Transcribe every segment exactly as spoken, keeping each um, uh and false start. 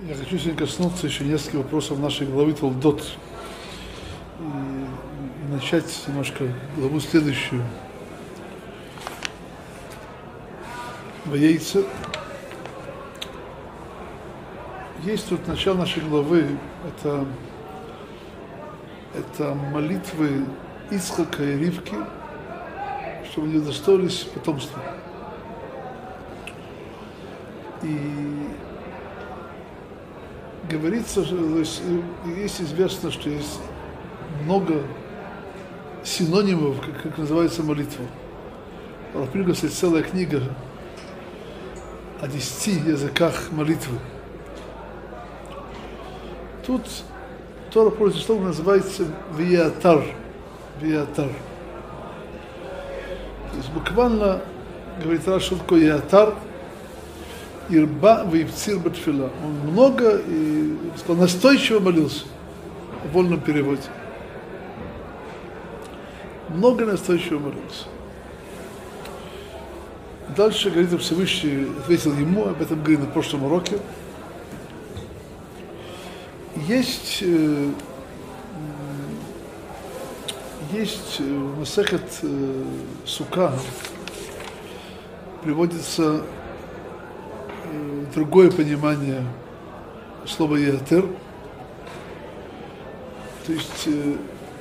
Я хочу сегодня коснуться еще нескольких вопросов нашей главы Толдот и, и начать немножко главу следующую. Ваейца. Есть тут начало нашей главы, это, это молитвы Ицхака и Ривки, чтобы они удостоились потомства. И говорится, что то есть, есть известно, что есть много синонимов, как, как называется молитва. Например, есть целая книга о десяти языках молитвы. Тут Тора пользуется словом, называется виатар. Виатар. То есть буквально говорит Раш, что такое виатар. Ирба вейпцир батфила. Он много и сказал, настойчиво молился в вольном переводе. Много настойчиво молился. Дальше, говорит, Всевышний ответил ему, об этом говорили на прошлом уроке. Есть, есть в Масехет Сука приводится другое понимание слова «ятер». То есть э,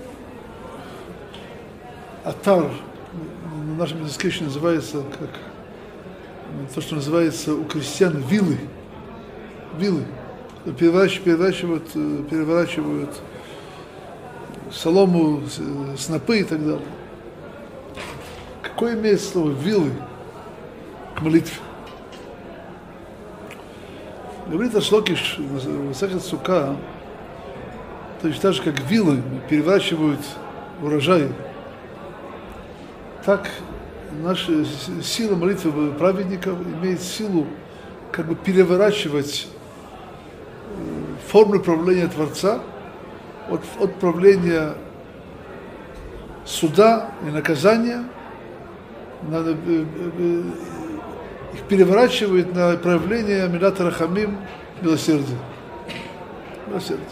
атар на нашем языке еще называется как то, что называется у крестьян вилы. Вилы. Переворачивают, переворачивают, переворачивают солому, снопы и так далее. Какое имеет слово вилы к молитве? Говорит Ашлокиш, Масехет Сука, то есть так же, как вилы переворачивают урожай, так наша сила молитвы праведников имеет силу как бы переворачивать формы правления Творца от, от правления суда и наказания, надо, их переворачивает на проявление Милат Рахамим, милосердия. Милосердие.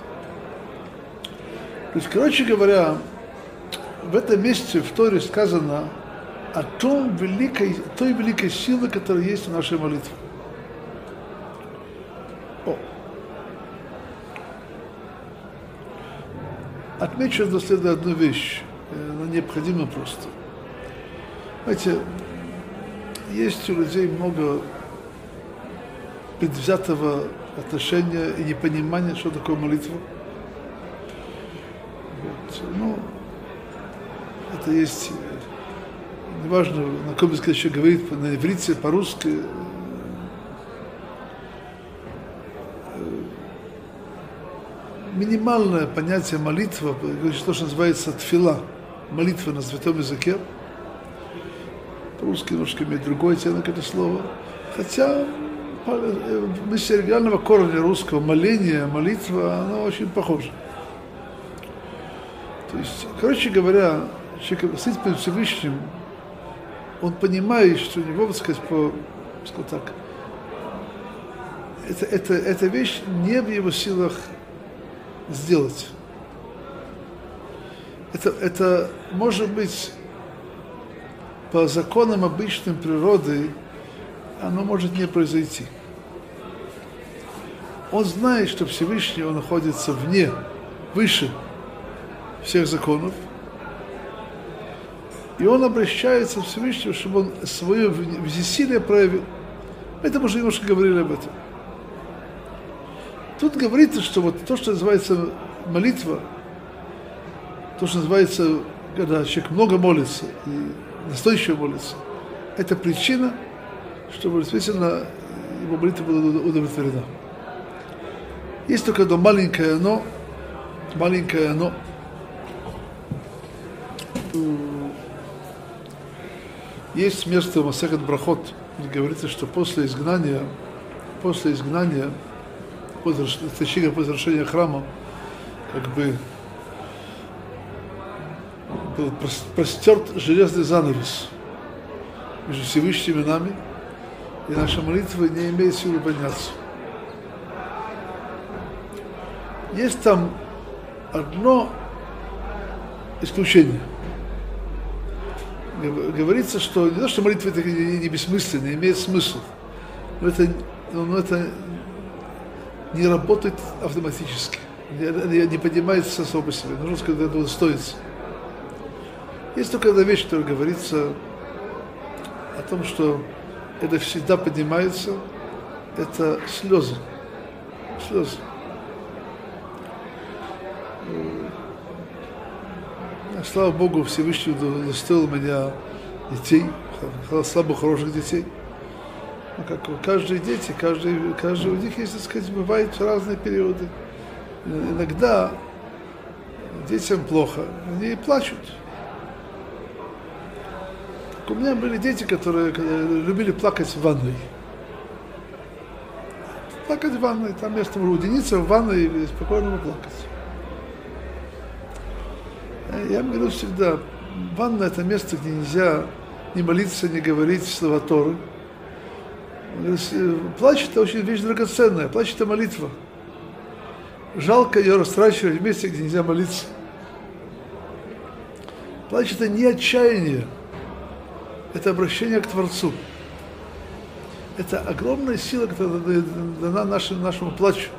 То есть, короче говоря, в этом месте в Торе сказано о том великой, той великой силе, которая есть в нашей молитве. О. Отмечу доследно одну вещь, она необходима просто. Знаете, есть у людей много предвзятого отношения и непонимания, что такое молитва. Вот. Ну, это есть, неважно, на каком языке еще говорит, на иврите, по-русски. Минимальное понятие молитва, то, что называется тфила, молитва на святом языке. По-русски немножко имеет другой оттенок это слово. Хотя мы с оригинального корня русского моления, молитва, она очень похожа. То есть, короче говоря, человек стоит перед Всевышним, он понимает, что у него, так сказать, по, сказать так, это, это, эта вещь не в его силах сделать. Это, это может быть по законам обычной природы, оно может не произойти. Он знает, что Всевышний, он находится вне, выше всех законов, и он обращается к Всевышнему, чтобы он свое всесилие проявил. Это мы уже немножко говорили об этом. Тут говорится, что вот то, что называется молитва, то, что называется, когда человек много молится, и настойчиво молится, это причина, чтобы действительно его молитва была удовлетворена. Есть только одно маленькое «но», маленькое «но». Есть место в Масехет Брахот, где говорится, что после изгнания, после изгнания, после, точнее, после разрушения храма, как бы был простерт железный занавес между Всевышним и нами, и наша молитва не имеет силы подняться. Есть там одно исключение. Говорится, что не то, что молитва это не бессмысленная, имеет смысл, но это, но это не работает автоматически, не, не поднимается само по себе, нужно сказать, это удостоиться. Есть только одна вещь, которая говорится о том, что это всегда поднимается, это слезы. Слезы. Слава Богу, Всевышний удостоил меня детей, слабо хороших детей. Ну, как каждые дети, каждый, каждый у них есть, так сказать, бывают разные периоды. Иногда детям плохо, они плачут. У меня были дети, которые любили плакать в ванной. Плакать в ванной, там место уединиться в ванной и спокойно плакать. Я им говорю всегда, ванна это место, где нельзя ни молиться, ни говорить слова Торы. Плач это очень вещь драгоценная, плач это молитва. Жалко ее растрачивать в месте, где нельзя молиться. Плач это не отчаяние, это обращение к Творцу. Это огромная сила, которая дана нашему, нашему плачу.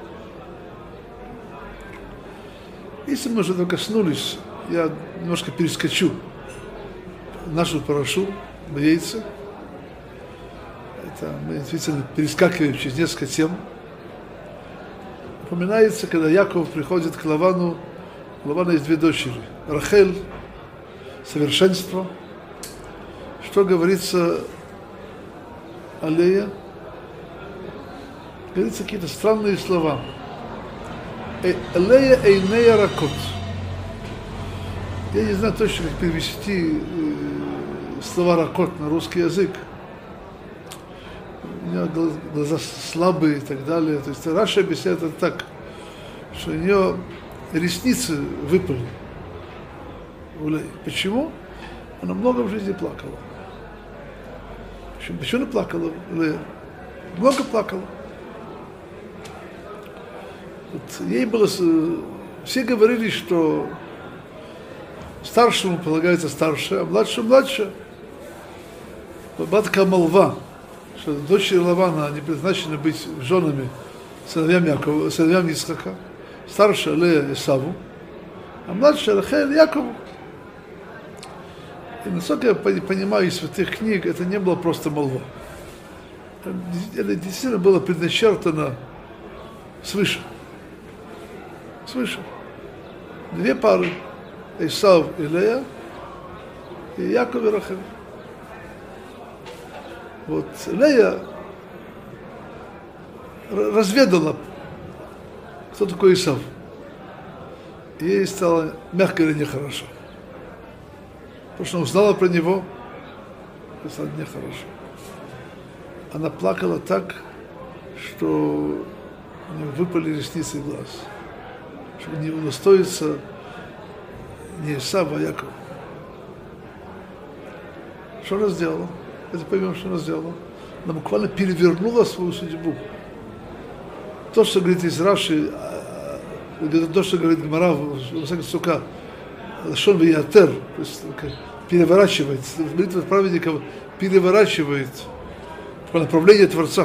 Если мы уже коснулись, я немножко перескочу нашу парашу, яйца. Это мы действительно перескакиваем через несколько тем. Упоминается, когда Яков приходит к Лавану, у Лавана есть две дочери. Рахель, совершенство. Что говорится о Лее? Говорится какие-то странные слова. Лея эйнея ракот. Я не знаю точно, как перевести э, слова ракот на русский язык. У нее глаза слабые и так далее. То есть Раша объясняет это так, что у нее ресницы выпали. Почему? Она много в жизни плакала. Почему, почему она плакала? Много плакала. Вот ей было... Все говорили, что старшему полагается старшее, а младшему младше. Была такая молва, что дочери Лавана, они предназначены быть женами сыновьям Якова, сыновьям Ицхака. Старшая Лея Исаву, а младшая Рахель Якову. И насколько я понимаю из святых книг, это не было просто молва. Это действительно было предначертано свыше. Свыше. Две пары. Исав и Лея, и Яков и Рахель. Вот Лея разведала, кто такой Исав. И ей стало, мягко говоря, нехорошо. Потому что она узнала про него, и стало нехорошо. Она плакала так, что у нее выпали ресницы и глаз. Чтобы не удостоиться не Исава, а Якова. Что она сделала? Это поймем, что она сделала. Она буквально перевернула свою судьбу. То, что говорит из Раши, то, что говорит Гмара, сука, Лашон веятер, то есть переворачивает, молитва праведников переворачивает направление Творца.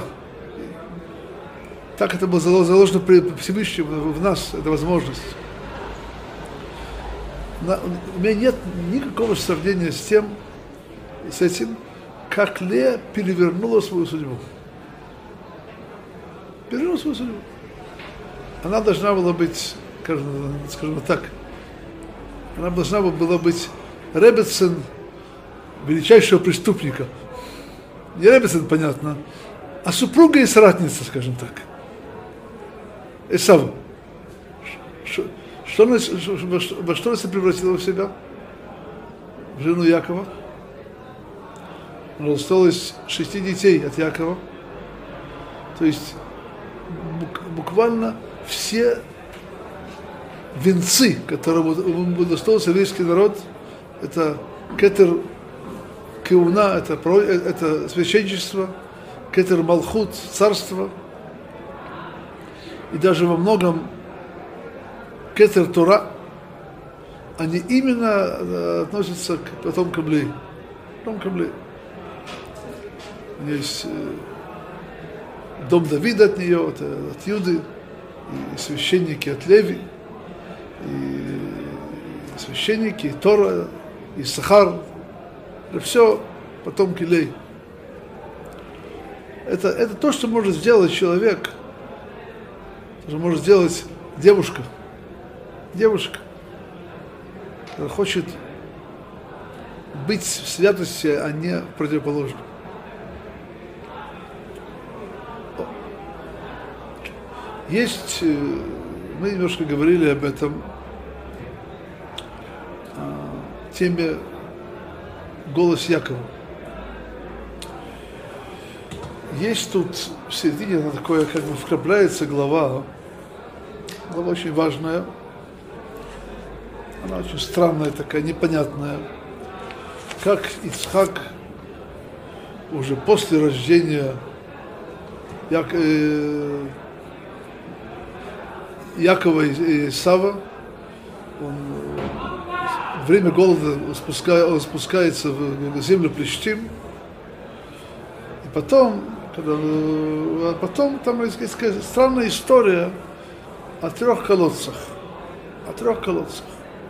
Так это было заложено Всевышнему в нас, эта возможность. У меня нет никакого сравнения с тем, с этим, как Лея перевернула свою судьбу. Перевернула свою судьбу. Она должна была быть, скажем, скажем так, она должна была быть Ребецин величайшего преступника. Не Ребецин, понятно, а супруга и соратница, скажем так. Исава. Что она, во что она превратила в себя? В жену Якова. Она осталось шести детей от Якова. То есть буквально все венцы, которым удостоился еврейский народ, это кетер кеуна, это, это священничество, кетер малхут, царство. И даже во многом кетер Тора, они именно относятся к потомкам Леи. Потомкам Леи. Есть дом Давида от нее, от, от Юды, и священники от Леви, и священники, и Тора, и Сахар. Это все потомки Леи. Это, это то, что может сделать человек, что может сделать девушка. Девушка, которая хочет быть в святости, а не в противоположном. Есть, мы немножко говорили об этом, теме «Голос Якова». Есть тут в середине она такое, как бы вкрапляется глава, глава очень важная, она очень странная такая, непонятная, как Ицхак уже после рождения Як, э, Якова и Исава, он во время голода спускает, он спускается в землю Плештим, и потом, когда, а потом там есть такая странная история о трех колодцах, о трех колодцах.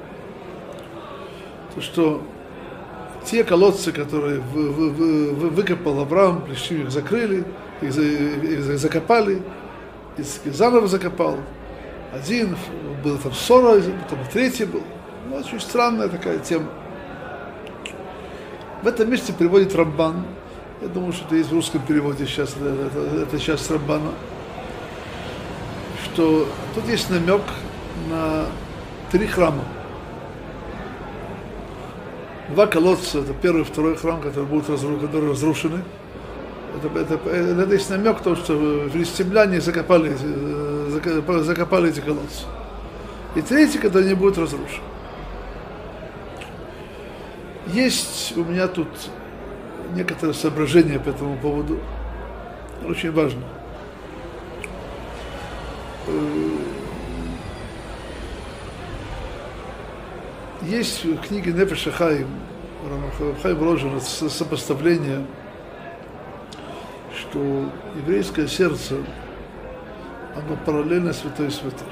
То, что те колодцы, которые вы, вы, вы, выкопал Авраам, Плештим их закрыли, их, их закопали, их заново закопал. Один, был там ссора, потом третий был. Ну, очень странная такая тема. В этом месте приводит Рамбан. Я думаю, что это есть в русском переводе сейчас, это, это часть Рамбана. Что тут есть намек на три храма. Два колодца, это первый и второй храм, которые будут разру, которые разрушены. Это, это, это есть намек, то, что филистимляне закопали, закопали, закопали эти колодцы. И третий, когда они будут разрушены. Есть у меня тут некоторые соображения по этому поводу. Очень важно. Есть в книге Нефеш Хаим, Хаим вложено сопоставление, что еврейское сердце, оно параллельно святой святых.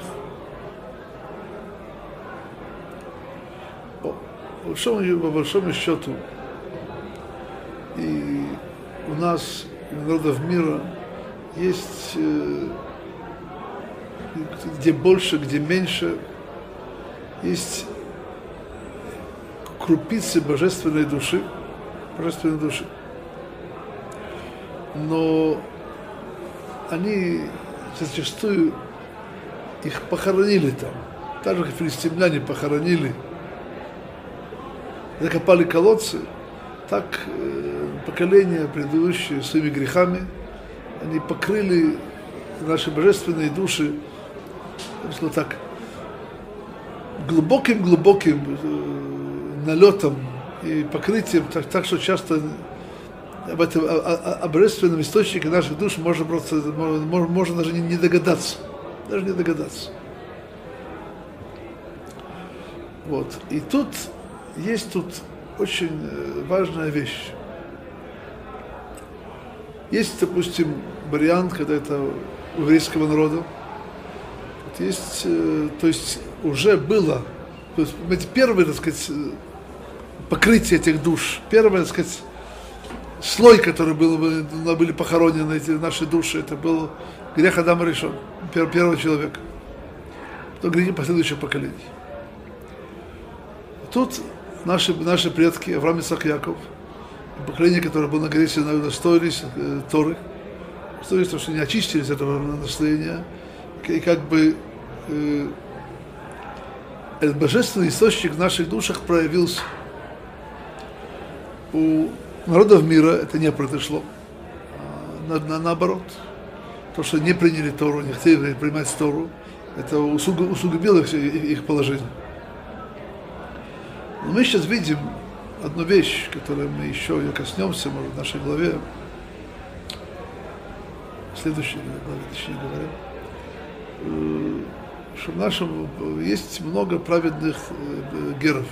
По большому, по большому счету, и у нас, и у народов мира, есть где больше, где меньше, есть крупицы божественной души, божественной души. Но они зачастую их похоронили там. Так же, как филистимляне похоронили, закопали колодцы, так э, поколения предыдущие своими грехами, они покрыли наши божественные души, что так, глубоким-глубоким э, налетом и покрытием, так, так что часто об этом, о, о, о божественном источнике наших душ можно просто, можно, можно даже не догадаться, даже не догадаться. Вот. И тут есть тут очень важная вещь. Есть, допустим, вариант, когда это у еврейского народа. Вот есть, то есть уже было, то есть, первое, так сказать, покрытие этих душ, первое, так сказать, слой, который был, были похоронены эти наши души, это был грех Адама Ришон, первого человека, потом грехи последующих поколений. Тут наши, наши предки, Авраам, Ицхак, Яков, поколение, которое было на горе Синай, удостоились э, Торы, удостоились того, что не очистились от этого наслоения, и как бы э, этот божественный источник в наших душах проявился. У народов мира это не произошло, а на, на, наоборот. То, что не приняли Тору, не хотели принимать Тору, это усугубило их, их положение. Но мы сейчас видим одну вещь, которую мы еще коснемся, может, в нашей главе, в следующей главе, точнее говоря. что в нашем есть много праведных геров.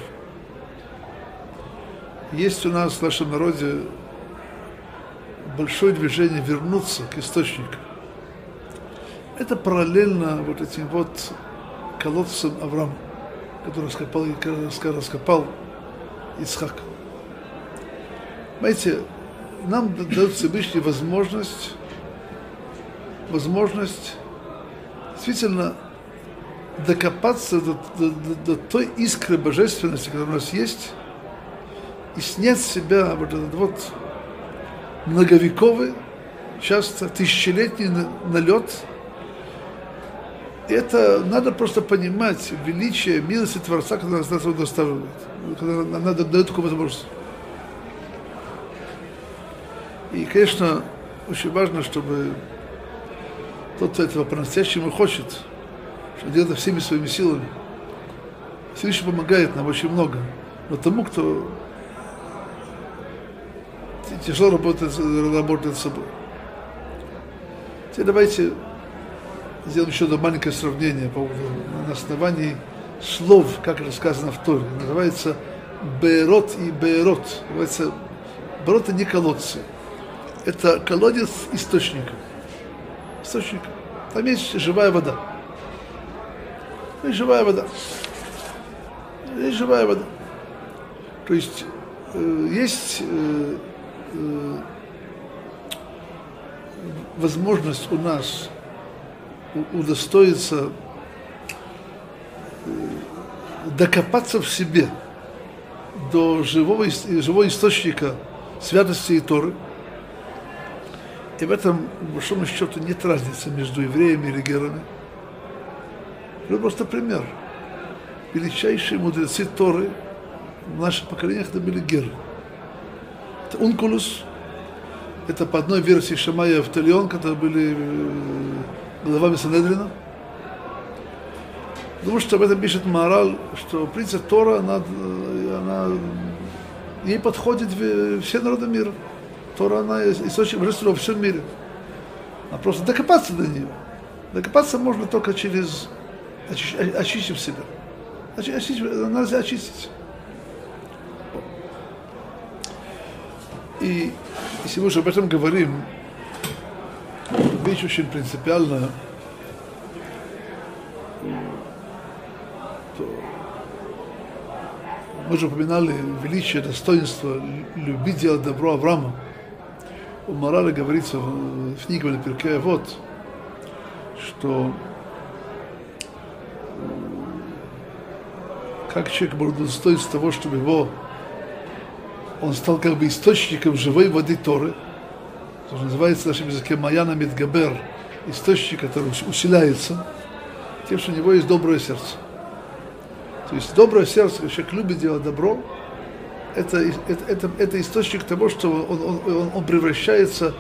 Есть у нас в нашем народе большое движение вернуться к источнику. Это параллельно вот этим вот колодцам Авраама, который раскопал, раскопал Ицхак. Знаете, нам дает Всевышний возможность, возможность действительно докопаться до, до, до, до той искры божественности, которая у нас есть, и снять с себя вот этот вот многовековый, часто тысячелетний налет. Это надо просто понимать величие милости Творца, когда нас нас доставляет, когда надо дает такую возможность. И, конечно, очень важно, чтобы тот, кто этого по-настоящему хочет, что делает это всеми своими силами. Всевышний помогает нам очень много. Но тому, кто тяжело работает, работает с собой. Теперь давайте сделаем еще одно маленькое сравнение по поводу, на основании слов, как это сказано в Торе. Называется Беэрот и Беэрот. Называется Беэрот — это не колодцы. Это колодец источника. Источник. Там есть живая вода. Есть живая вода. Есть живая вода. То есть э, есть э, э, возможность у нас удостоиться э, докопаться в себе до живого, живого источника святости и Торы. И в этом, по большому счету, нет разницы между евреями и герами. Это просто пример. Величайшие мудрецы Торы в наших поколениях это были геры. Это Ункулус, это по одной версии Шамая и Автолион, которые были главами Санедрина. Потому что об этом пишет Маораль, что, в принципе, Тора, она, она, ей подходит все народы мира. Тора, она источник божества во всем мире. А просто докопаться до нее. Докопаться можно только через очи, очистив себя. Очистить, надо очистить. И если мы уже об этом говорим, вещь очень принципиальная, то мы же упоминали величие, достоинство, любить делать добро Авраама. У Маораля говорится в, в книге на Перкей Авот, что как человек был достоин того, чтобы его, он стал как бы источником живой воды Торы, то, что называется в нашем языке Маяна Мидгабер, источник, который усиляется, тем, что у него есть доброе сердце. То есть доброе сердце, когда человек любит делать добро, это, это, это, это источник того, что он, он, он превращается,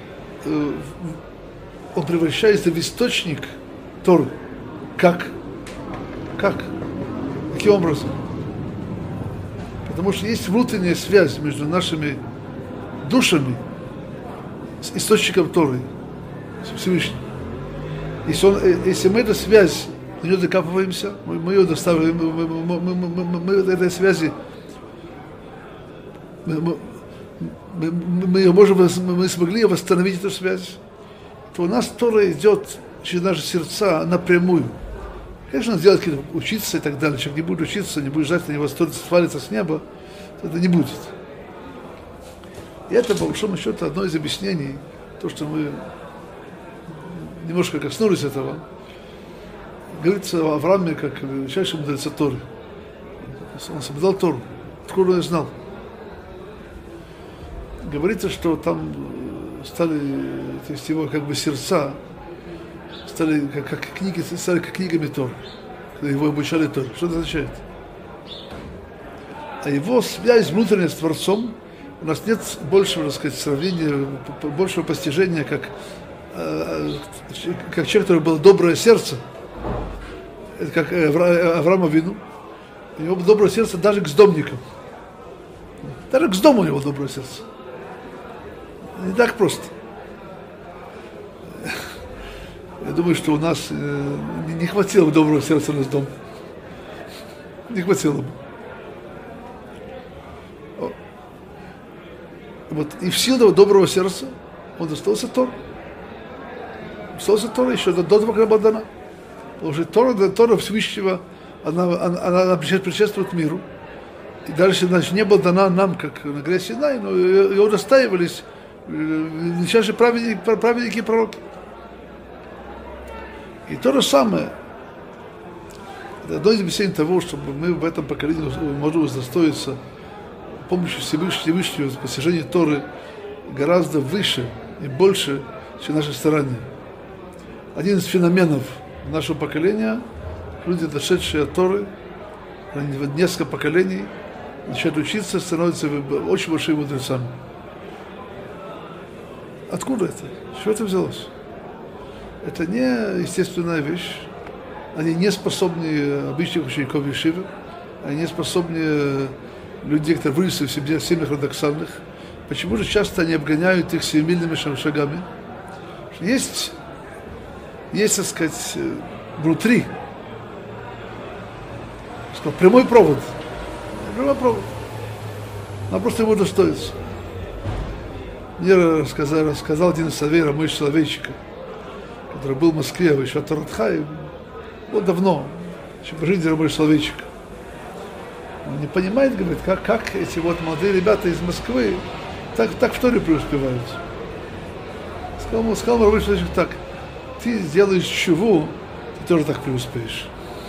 он превращается в источник Торы. Как? Как? Каким образом? Потому что есть внутренняя связь между нашими душами с источником Торы, с Всевышним. Если, он, если мы эту связь, на нее докапываемся, мы, мы ее доставим, мы, мы, мы, мы, мы, мы этой связи, мы, мы, мы, мы, ее можем, мы смогли восстановить эту связь, то у нас Тора идет через наши сердца напрямую. Конечно, сделать какие-то, учиться и так далее. Человек не будет учиться, не будет ждать на него, свалится с неба, это не будет. И это, по большому счету, одно из объяснений, то, что мы немножко коснулись этого. Говорится о Аврааме как величайшем мудреце Торы. Он соблюдал Тору. Откуда он ее знал? Говорится, что там стали, то есть его как бы сердца стали как, как книги, стали как книгами Торы, когда его обучали Торы. Что это означает? А его связь внутренняя с Творцом, у нас нет большего, так сказать, сравнения, большего постижения, как, как человек, который было доброе сердце, это как Авраам Авину, у него было доброе сердце даже к сдомникам. Даже к сдому у него доброе сердце. Не так просто. Я думаю, что у нас э, не хватило бы доброго сердца на дом. Не хватило бы. Вот. И в силу доброго сердца он достался Тор. Достался Тора еще до, до того, когда была дана. Уже Тора, Тора Всевышнего, она, она, она предшествует миру. И дальше, значит, не была дана нам, как на горе Синай, но ее удостаивались величайшие праведники, праведники и пророки. И то же самое, это одно из объяснений того, чтобы мы в этом поколении можем удостоиться помощи Всевышнего в постижении Торы гораздо выше и больше, чем наши старания. Один из феноменов нашего поколения, люди, дошедшие от Торы, несколько поколений, начинают учиться, становятся очень большими мудрецами. Откуда это? Что это взялось? Это не естественная вещь. Они не способны обычных учеников Ешивы, они не способны людей, которые выросли в себе, в семьях ортодоксальных. Почему же часто они обгоняют их семимильными шагами? Есть, есть, так сказать, внутри, сказал, прямой провод. Прямой провод. Нам просто его достоится. Мне рассказал, рассказал один из Савейра, мой человечек, который был в Москве, еще от Таратхай, вот давно, еще по жизни мой человечек. Он не понимает, говорит, как, как эти вот молодые ребята из Москвы так, так в Торе преуспевают. Сказал, сказал мой рабочий человечек так, ты сделаешь чуву, ты тоже так преуспеешь.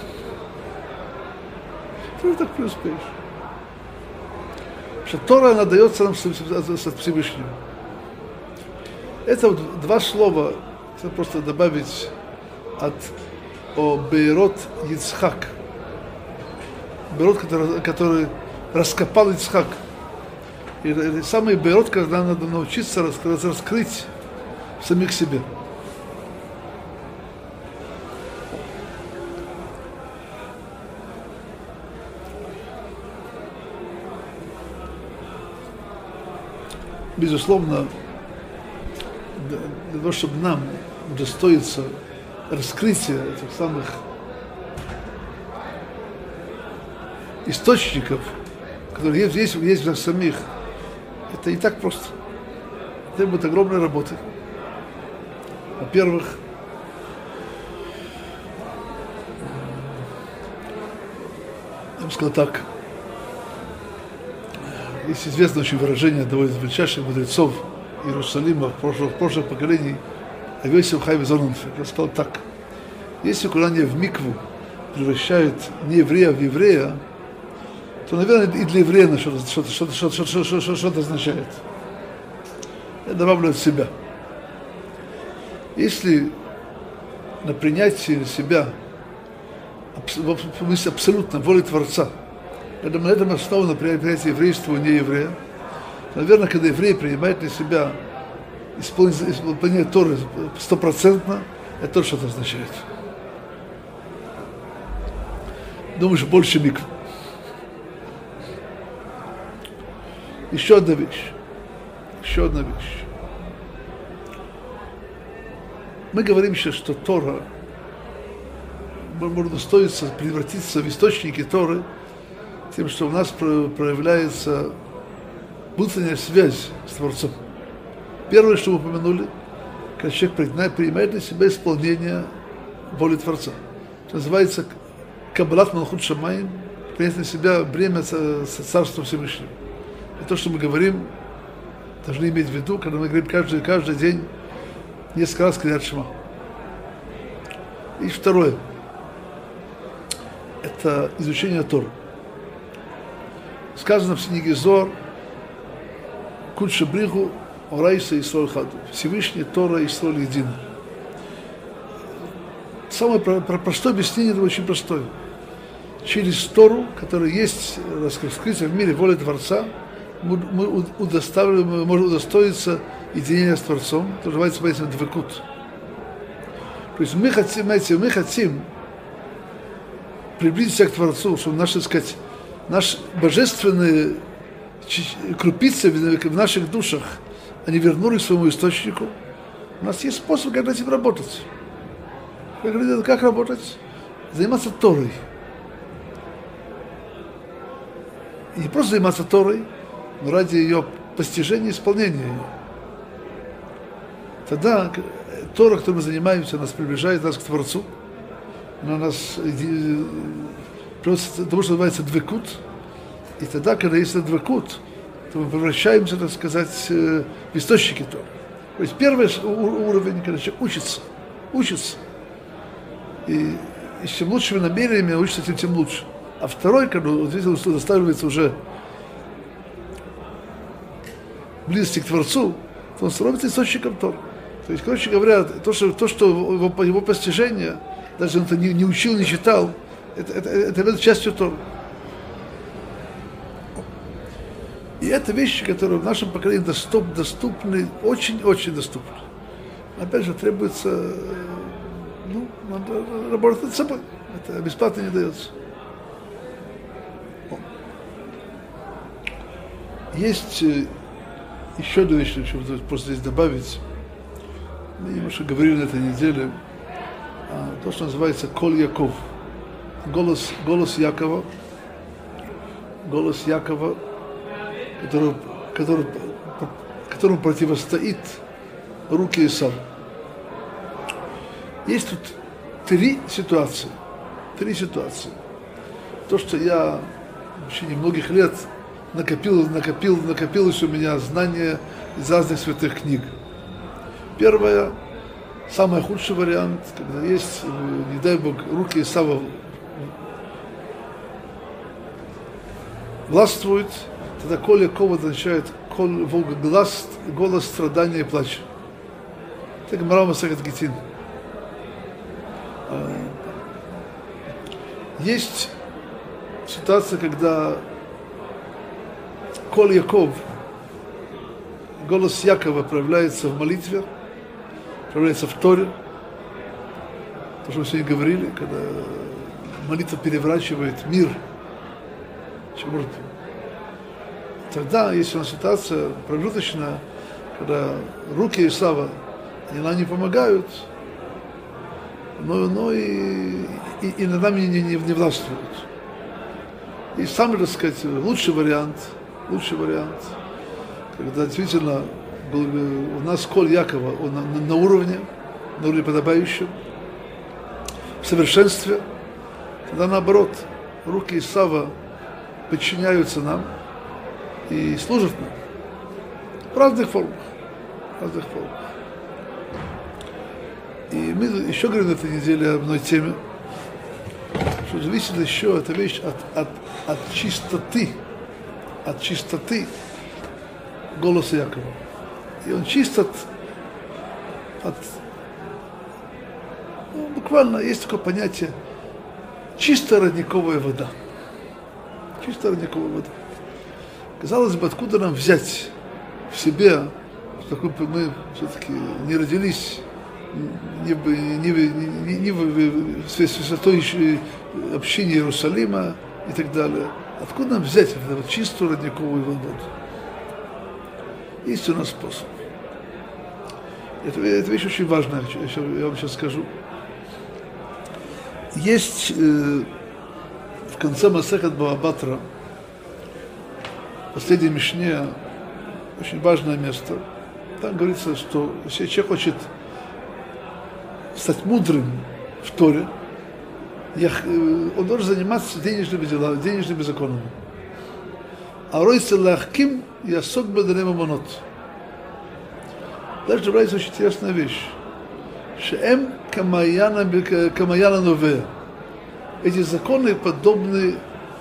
Ты тоже так преуспеешь. Потому что Тора, она дается нам от Всевышнего. Это вот два слова, если просто добавить от о Бейрот Ицхак. Бейрот, который, который раскопал Ицхак. И это самый Бейрот, когда надо научиться раскрыть, раскрыть в самих себе. Безусловно, для того, чтобы нам удостоиться раскрытия этих самых источников, которые есть, есть, есть в нас самих, это не так просто. Это требует огромной работы. Во-первых, я бы сказал так, есть известное очень выражение одного из величайших мудрецов Иерусалима в прошлых, в прошлых поколений, Авесив Хайм Зонанфер. Я сказал так: если курание в микву превращает не еврея в еврея, то, наверное, и для еврея что-то, что-то, что-то, что-то, что-то, что-то, что-то означает. Я добавлю от себя. Если на принятие себя мысль абсолютно воли Творца, когда на этом основано принятие еврейства у нееврея, наверное, когда еврей принимает на себя исполнение Торы стопроцентно, это тоже что-то означает. Думаешь, больше микв. Еще одна вещь. Еще одна вещь. Мы говорим сейчас, что Тора можно стоиться превратиться в источники Торы тем, что у нас проявляется внутренняя связь с Творцом. Первое, что мы упомянули, когда человек принимает на себя исполнение воли Творца. Это называется Каббалат Малхут Шамаим, принять на себя бремя Царства Всевышнего. И то, что мы говорим, должны иметь в виду, когда мы говорим каждый, каждый день несколько раз Крият Шма. И второе, это изучение Торы. Сказано в книге Зоар, Кудша Бриху, Орайса и Исроль Хаду. Всевышний, Тора и Исроль едино. Самое простое объяснение, это очень простое. Через Тору, которая есть раскрытие в мире воли Творца, мы, мы, удоставим, мы можем удостоиться единения с Творцом, это называется двекут. То есть мы хотим, знаете, мы хотим приблизиться к Творцу, чтобы наши, так сказать, наши божественные крупицы в наших душах, они вернулись к своему источнику. У нас есть способ, как над этим работать. Как, как работать? Заниматься Торой. И не просто заниматься Торой, но ради ее постижения и исполнения ее. Тогда Тора, которой мы занимаемся, нас приближает нас к Творцу. Она нас просто того, что называется двекут. И тогда, когда есть двекут, то мы превращаемся, так сказать, в источники Торы. То есть первый уровень, когда человек учится, учится. И, и чем лучшими намерениями учится, тем, тем лучше. А второй, когда он заставляется уже близости к Творцу, то он становится источником Торы. То есть, короче говоря, то, что, то, что его, его постижение, даже он это не, не учил, не читал, это, это, это, это частью Торы. И это вещи, которые в нашем поколении доступ, доступны, очень-очень доступны. Опять же, требуется, ну, надо работать над собой. Это бесплатно не дается. Есть еще одна вещь, что просто здесь добавить. Мы немножко говорили на этой неделе, то, что называется Кол Яков. Голос, голос Якова. Голос Якова, который, который, которому противостоит руки Исава. Есть тут три ситуации. Три ситуации. То, что я в течение многих лет накопил, накопил, накопилось у меня знание из разных святых книг. Первое, самый худший вариант, когда есть, не дай Бог, руки Исава властвуют, тогда Кол Яков означает кол, глаз, голос страдания и плача. Это Гемара Масехет Гитин. Есть ситуация, когда Кол Яков, голос Якова проявляется в молитве, проявляется в Торе. То, что мы сегодня говорили, когда молитва переворачивает мир. Может, тогда есть у нас ситуация промежуточная, когда руки Исава, они не помогают, но, но и, и, и над нами не, не, не властвуют. И самый, так сказать, лучший вариант, лучший вариант, когда действительно у нас Кол Якова, он на, на уровне, на уровне подобающем, в совершенстве, тогда наоборот, руки Исава подчиняются нам и служат нам в разных формах, в разных формах. И мы еще говорим на этой неделе об одной теме, что зависит еще эта вещь от, от, от чистоты, от чистоты голоса Якова. И он чист от, от ну, буквально есть такое понятие чистая родниковая вода. Чистая родниковая вода. Казалось бы, откуда нам взять в себе, что мы все-таки не родились не в, не в, не, не в святой общине Иерусалима и так далее. Откуда нам взять эту вот чистую родниковую воду? Есть у нас способ. Это, это вещь очень важная, я вам сейчас скажу. Есть э, в конце Масехет Бава Батра, в последней Мишне, очень важное место. Там говорится, что если человек хочет стать мудрым в Торе, он должен заниматься денежными делами, денежными законами. А ройся лахким ясок беданем амонот. Дальше добавляется очень интересная вещь. Шеэм камаяна нове. Эти законы подобны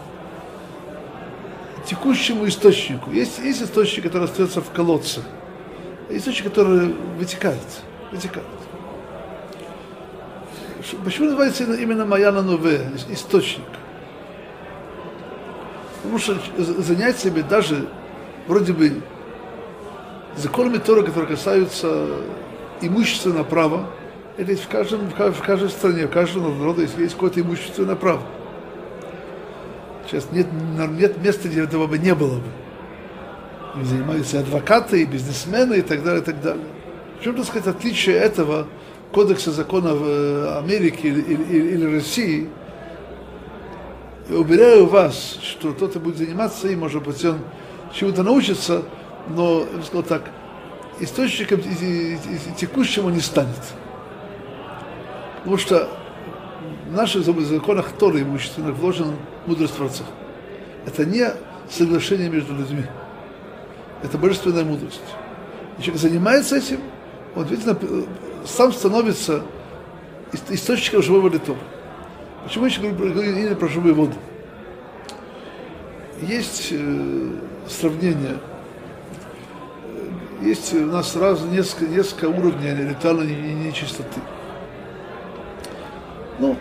текущему источнику. Есть, есть источник, который остается в колодце. Есть источник, который вытекает. вытекает. Почему называется именно Маяна Нове, источник? Потому что занять себе даже вроде бы законами Торы, которые касаются имущественного права, это есть в, каждом, в каждой стране, в каждом народе есть какое-то имущественное право. Сейчас нет, нет места, где этого бы не было бы. Им занимаются адвокаты, и бизнесмены, и так далее, и так далее. В чем, так сказать, отличие этого кодекса законов Америки или, или, или России, я уверяю вас, что кто-то будет заниматься им, может быть, он чему-то научится, но, я бы сказал так, источником текущим он не станет. Потому что в наших законах Торы имущественных вложена мудрость Творца. Это не соглашение между людьми. Это божественная мудрость. И человек занимается этим, он, видно, сам становится источником живой воды Торы. Почему я еще говорю именно про живую воду? Есть э, сравнение. Есть у нас сразу несколько, несколько уровней ритуальной нечистоты. Ну,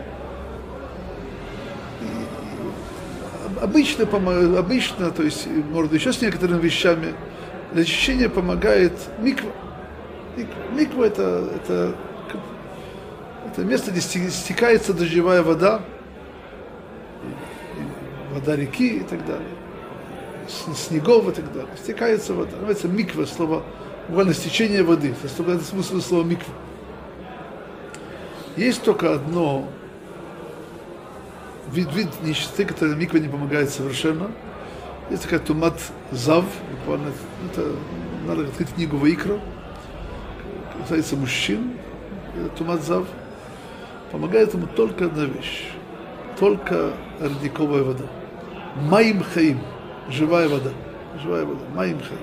обычно, обычно, то есть, может, еще с некоторыми вещами, для очищения помогает миква. Миква это, это, это место, где стекается дождевая вода, вода реки и так далее, снегов и так далее. Стекается вода. Называется миква, слово, буквально стечение воды. Это смысл слова миква. Есть только одно вид, вид нечистоты, который микве не помогает совершенно. Есть такая тумат зав, буквально, это надо открыть книгу Ваикра, касается мужчин, тумат зав. Помогает ему только одна вещь, только родниковая вода. Маим хаим, живая вода, живая вода, маим хаим.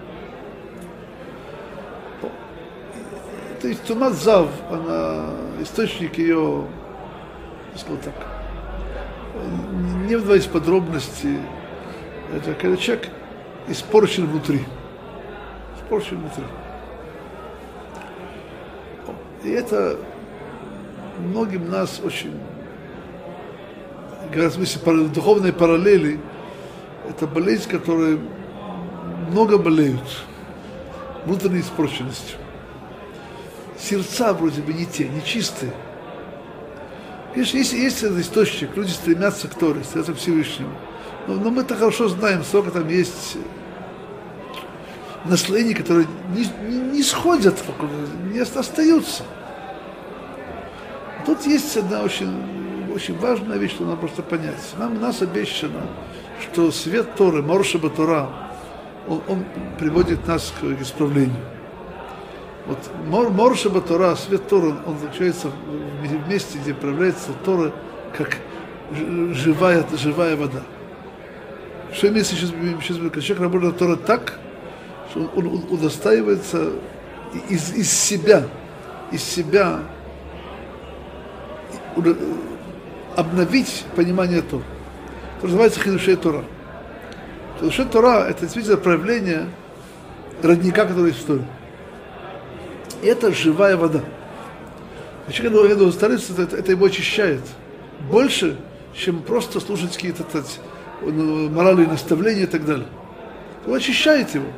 То есть тумат зав, она, источник ее, я сказал так, не вдаваясь в подробности, это когда человек испорчен внутри, испорчен внутри. И это многим нас очень, в смысле, духовные параллели, это болезнь, которой много болеют, внутренней испорченностью. Сердца вроде бы не те, не чистые. Конечно, есть, есть этот источник, люди стремятся к Торе, стремятся к Всевышнему. Но, но мы-то хорошо знаем, сколько там есть наслоений, которые не, не, не сходят, не остаются. Тут есть одна очень, очень важная вещь, что надо просто понять. Нам, нас обещано, что свет Торы, Моршеба Тора, он, он приводит нас к исправлению. Вот Моршеба Тора, свет Торы, он заключается в месте, где проявляется Тора как живая, живая вода. Что имеется сейчас, сейчас когда человек работает Тора так, что он, он удостаивается из, из себя, из себя обновить понимание Тора. Это называется хидушей Тора. Хидушей Тора – это действительно проявление родника, который есть в Торе. И это живая вода. А человек, когда он старается, это, это его очищает. Больше, чем просто слушать какие-то моральные наставления и так далее. Он очищает его.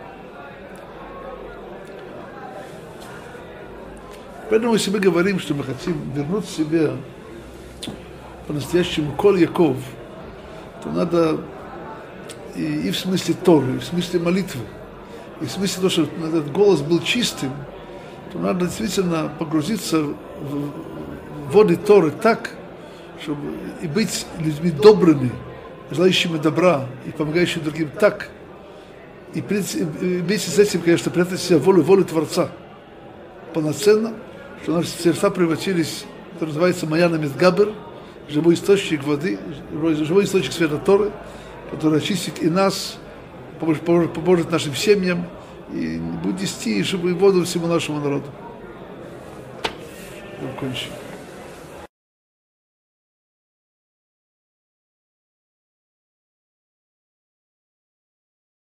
Поэтому, если мы говорим, что мы хотим вернуть себе по-настоящему Коль Яков, то надо и, и в смысле Торы, и в смысле молитвы, и в смысле того, что этот голос был чистым, то надо действительно погрузиться в воды Торы так, чтобы и быть людьми добрыми, желающими добра и помогающими другим так, и, и вместе с этим, конечно, прятать себя волю, волю Творца полноценно, что наши сердца превратились, это называется Маяна Мидгабер, живой источник воды, живой источник света Торы, который очистит и нас, поможет, поможет нашим семьям, и будет нести живую воду всему нашему народу. Кончим.